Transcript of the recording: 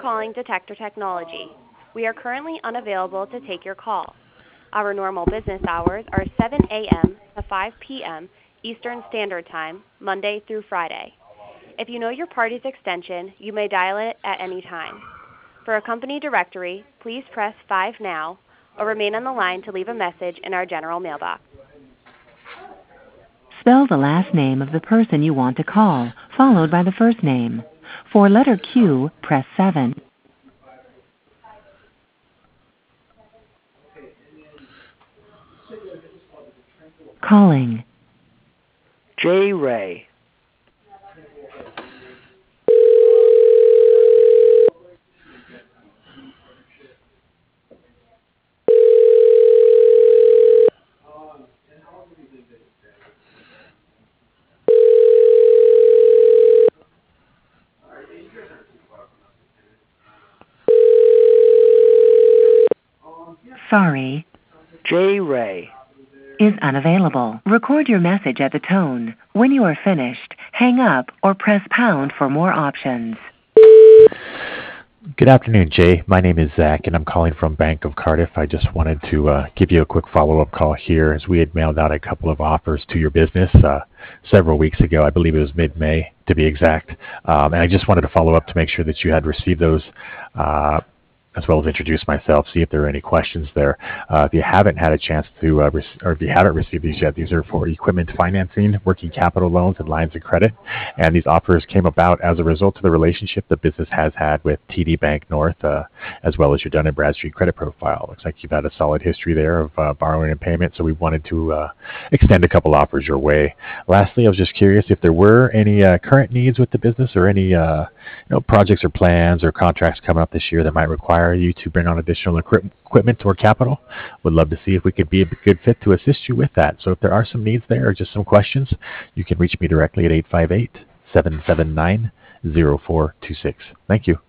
calling Detector Technology. We are currently unavailable to take your call. Our normal business hours are 7 a.m. to 5 p.m. Eastern Standard Time, Monday through Friday. If you know your party's extension, you may dial it at any time. For a company directory, please press 5 now or remain on the line to leave a message in our general mailbox. Spell the last name of the person you want to call, followed by the first name. For letter Q, press 7. Calling. J. Ray. Sorry. J. Ray. Is unavailable. Record your message at the tone. When you are finished, hang up or press pound for more options. Good afternoon, Jay. My name is Zach, and I'm calling from Bank of Cardiff. I just wanted to give you a quick follow-up call here, as we had mailed out a couple of offers to your business several weeks ago. I believe it was mid-May, to be exact. And I just wanted to follow up to make sure that you had received those, as well as introduce myself, see if there are any questions there. If you haven't had a chance to, or if you haven't received these yet, these are for equipment financing, working capital loans, and lines of credit. And these offers came about as a result of the relationship the business has had with TD Bank North, as well as your Dun & Bradstreet credit profile. Looks like you've had a solid history there of borrowing and payment, so we wanted to extend a couple offers your way. Lastly, I was just curious if there were any current needs with the business, or any projects or plans or contracts coming up this year that might require you to bring on additional equipment or capital. Would love to see if we could be a good fit to assist you with that. So if there are some needs there, or just some questions, you can reach me directly at 858-779-0426. Thank you.